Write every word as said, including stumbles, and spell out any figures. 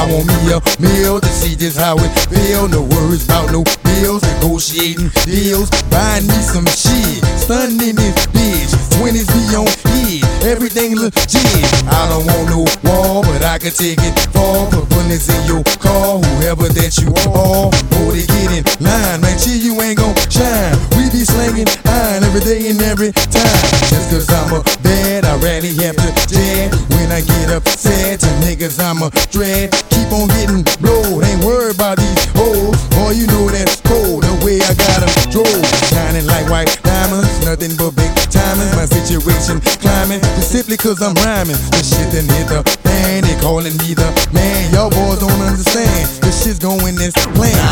I want me a meal to see just how it feel. No worries about no bills, negotiating deals, buying me some shit, stunning in this bitch. Twenties be on head, everything legit. I don't want no wall, but I can take it far. Put bullets in your car, whoever that you are. Oh, they get in line, man, chill, you ain't gon' shine. We be slanging iron every day and every time. Just cause I'm a bad, I rarely have to jab. When I get upset to niggas, I'm a dread. Keep on getting blowed, ain't worried about these hoes. All you know that's cold, the way I got them drove. Shining like white diamonds, nothing but big timing. My situation climbing, just simply cause I'm rhyming. The shit that hit the fan, they calling me the man. Y'all boys don't understand, this shit's going this plan.